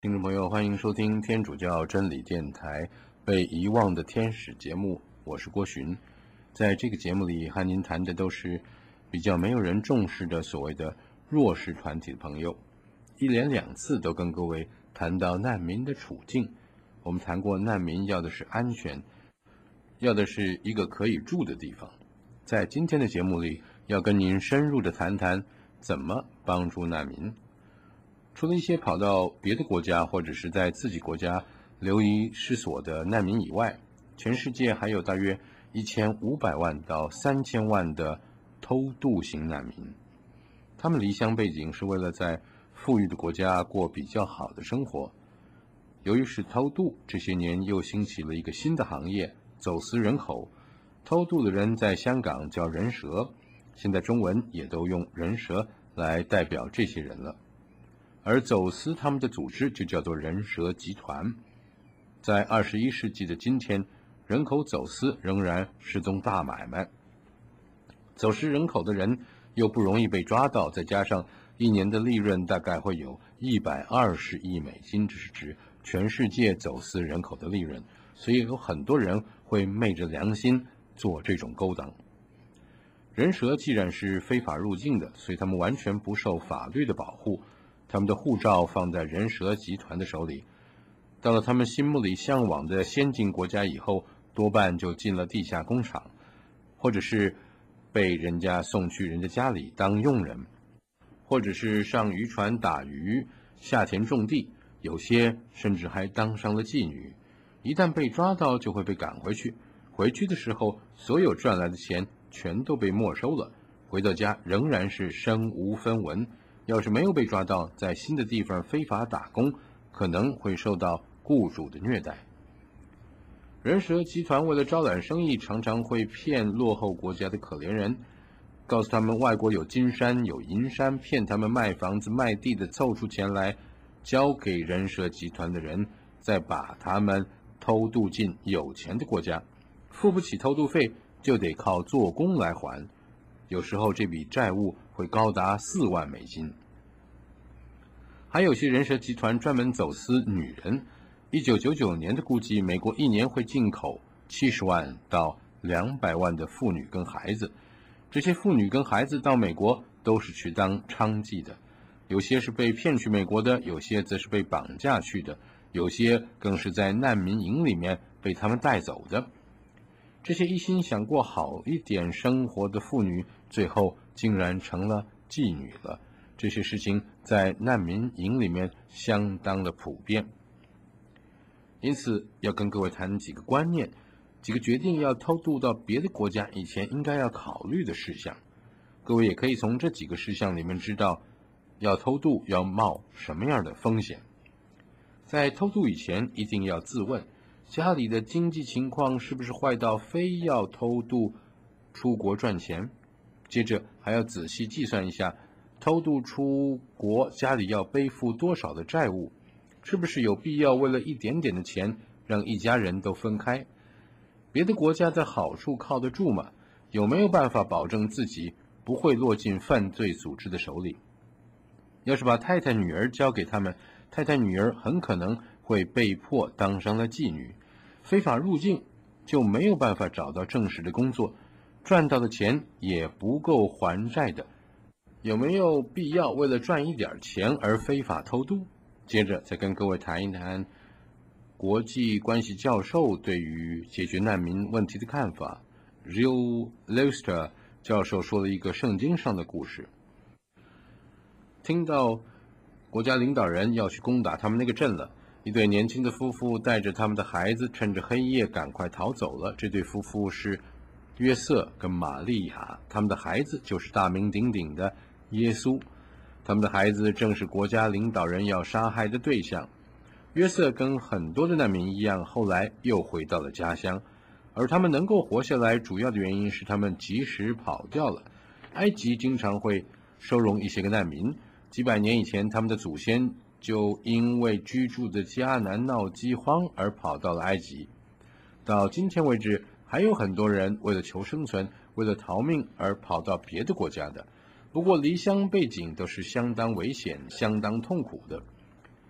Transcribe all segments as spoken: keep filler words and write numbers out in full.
听众朋友，欢迎收听天主教真理电台被遗忘的天使节目，我是郭寻。在这个节目里，和您谈的都是比较没有人重视的所谓的弱势团体的朋友。一连两次都跟各位谈到难民的处境。我们谈过难民要的是安全，要的是一个可以住的地方。在今天的节目里，要跟您深入的谈谈怎么帮助难民。除了一些跑到别的国家或者是在自己国家流离失所的难民以外，全世界还有大约一千五百万到三千万的偷渡型难民。他们离乡背景是为了在富裕的国家过比较好的生活。由于是偷渡，这些年又兴起了一个新的行业——走私人口。偷渡的人在香港叫人蛇，现在中文也都用人蛇来代表这些人了。而走私他们的组织就叫做人蛇集团。在二十一世纪的今天，人口走私仍然是宗大买卖。走私人口的人又不容易被抓到，再加上一年的利润大概会有一百二十亿美金，这是指全世界走私人口的利润，所以有很多人会昧着良心做这种勾当。人蛇既然是非法入境的，所以他们完全不受法律的保护。他们的护照放在人蛇集团的手里，到了他们心目里向往的先进国家以后，多半就进了地下工厂，或者是被人家送去人家家里当佣人，或者是上渔船打鱼、下田种地，有些甚至还当上了妓女。一旦被抓到，就会被赶回去。回去的时候，所有赚来的钱全都被没收了，回到家仍然是身无分文。要是没有被抓到，在新的地方非法打工，可能会受到雇主的虐待。人蛇集团为了招揽生意，常常会骗落后国家的可怜人，告诉他们外国有金山有银山，骗他们卖房子卖地的，凑出钱来交给人蛇集团的人，再把他们偷渡进有钱的国家，付不起偷渡费就得靠做工来还，有时候这笔债务会高达四万美金。还有些人蛇集团专门走私女人。一九九九年的估计，美国一年会进口七十万到两百万的妇女跟孩子。这些妇女跟孩子到美国都是去当娼妓的，有些是被骗去美国的，有些则是被绑架去的，有些更是在难民营里面被他们带走的。这些一心想过好一点生活的妇女，最后竟然成了妓女了。这些事情在难民营里面相当的普遍。因此要跟各位谈几个观念，几个决定要偷渡到别的国家以前应该要考虑的事项。各位也可以从这几个事项里面知道要偷渡要冒什么样的风险。在偷渡以前一定要自问，家里的经济情况是不是坏到非要偷渡出国赚钱？接着还要仔细计算一下，偷渡出国家里要背负多少的债务，是不是有必要为了一点点的钱让一家人都分开？别的国家的好处靠得住吗？有没有办法保证自己不会落进犯罪组织的手里？要是把太太女儿交给他们，太太女儿很可能会被迫当上了妓女，非法入境就没有办法找到正式的工作，赚到的钱也不够还债的。有没有必要为了赚一点钱而非法偷渡？接着再跟各位谈一谈国际关系教授对于解决难民问题的看法。 Gilles Leuster 教授说了一个圣经上的故事。听到国家领导人要去攻打他们那个镇了，一对年轻的夫妇带着他们的孩子趁着黑夜赶快逃走了。这对夫妇是约瑟跟玛利亚，他们的孩子就是大名鼎鼎的耶稣。他们的孩子正是国家领导人要杀害的对象。约瑟跟很多的难民一样，后来又回到了家乡，而他们能够活下来，主要的原因是他们及时跑掉了。埃及经常会收容一些个难民，几百年以前，他们的祖先就因为居住的迦南闹饥荒而跑到了埃及。到今天为止，还有很多人为了求生存，为了逃命而跑到别的国家的。不过离乡背景都是相当危险、相当痛苦的。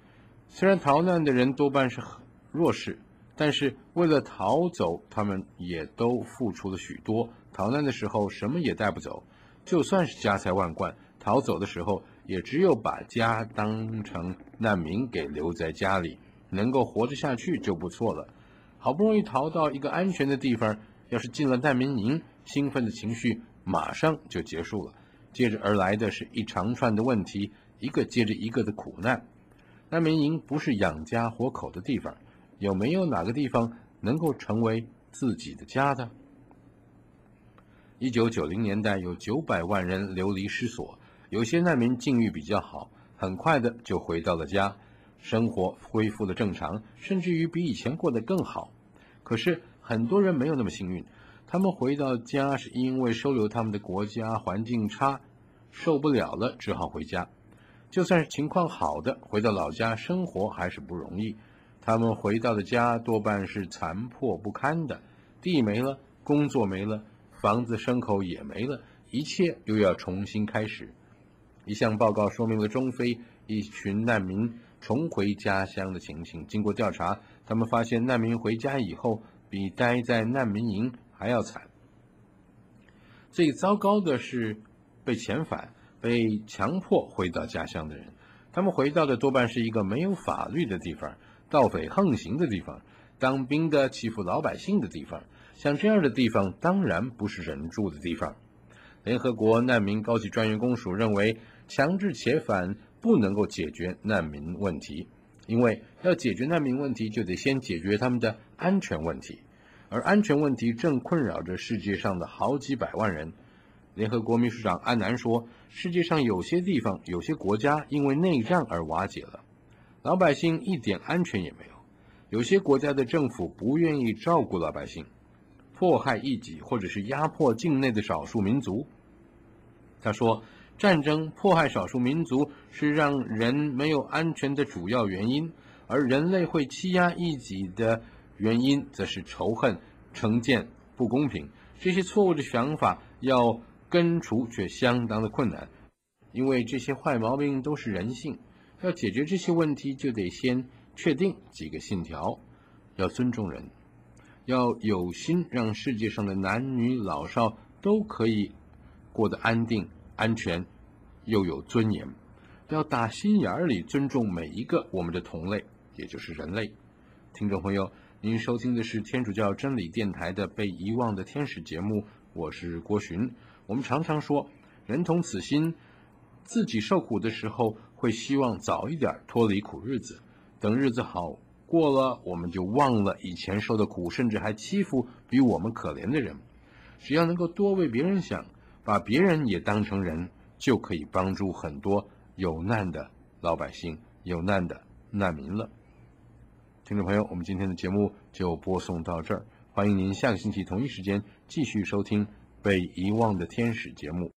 虽然逃难的人多半是弱势，但是为了逃走，他们也都付出了许多。逃难的时候什么也带不走，就算是家财万贯，逃走的时候也只有把家当成难民给留在家里，能够活着下去就不错了。好不容易逃到一个安全的地方，要是进了难民营，兴奋的情绪马上就结束了，接着而来的是一长串的问题，一个接着一个的苦难。难民营不是养家活口的地方，有没有哪个地方能够成为自己的家的？一九九零年代有九百万人流离失所，有些难民境遇比较好，很快的就回到了家，生活恢复了正常，甚至于比以前过得更好。可是很多人没有那么幸运，他们回到家是因为收留他们的国家环境差，受不了了只好回家。就算是情况好的，回到老家生活还是不容易。他们回到的家多半是残破不堪的，地没了，工作没了，房子牲口也没了，一切又要重新开始。一项报告说明了中非一群难民重回家乡的情形。经过调查，他们发现难民回家以后比待在难民营还要惨。最糟糕的是被遣返、被强迫回到家乡的人，他们回到的多半是一个没有法律的地方，盗匪横行的地方，当兵的欺负老百姓的地方。像这样的地方当然不是人住的地方。联合国难民高级专员公署认为，强制遣返不能够解决难民问题，因为要解决难民问题，就得先解决他们的安全问题，而安全问题正困扰着世界上的好几百万人。联合国秘书长安南说，世界上有些地方、有些国家因为内战而瓦解了，老百姓一点安全也没有。有些国家的政府不愿意照顾老百姓，迫害异己或者是压迫境内的少数民族。他说，战争迫害少数民族是让人没有安全的主要原因，而人类会欺压异己的原因则是仇恨、成见、不公平。这些错误的想法要根除却相当的困难，因为这些坏毛病都是人性。要解决这些问题，就得先确定几个信条：要尊重人，要有心让世界上的男女老少都可以过得安定、安全，又有尊严。要打心眼里尊重每一个我们的同类，也就是人类。听众朋友，您收听的是天主教真理电台的被遗忘的天使节目，我是郭寻。我们常常说，人同此心，自己受苦的时候会希望早一点脱离苦日子，等日子好过了，我们就忘了以前受的苦，甚至还欺负比我们可怜的人。只要能够多为别人想，把别人也当成人，就可以帮助很多有难的老百姓、有难的难民了。听众朋友，我们今天的节目就播送到这儿，欢迎您下个星期同一时间继续收听被遗忘的天使节目。